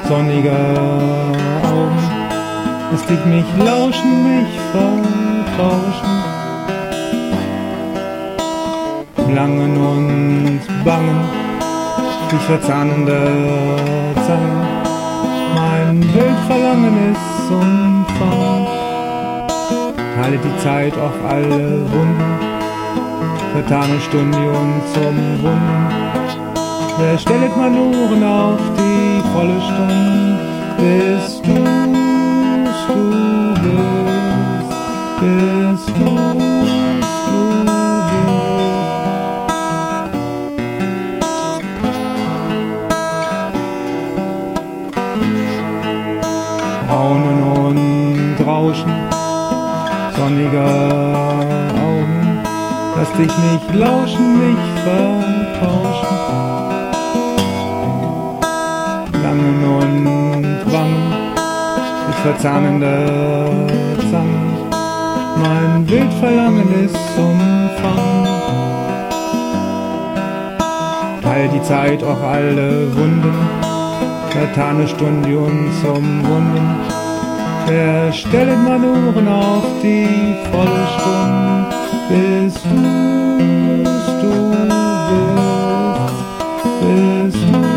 sonniger Augen, lässt dich mich lauschen, mich vertauschen. Langen und bangen, dich verzahnende Zangen, mein Wildverlangen ist umfangen. Teile die Zeit auch alle Wunden, vertane Stundion zum Wunden. Wer stellet Manuren auf die volle Stunde, bis du's du bist, bis du's du bist. Raunen und Rauschen sonniger Augen, lass dich nicht lauschen, mich vertauschen. Langen und wangen, dich verzahnende Zangen, mein Wildverlangen ist umfangen. Teil die Zeit auch alle Wunden, vertane Stundion zum Wunden. Wer stellet Manuren auf die volle Stunde, bis du's du bist, bis du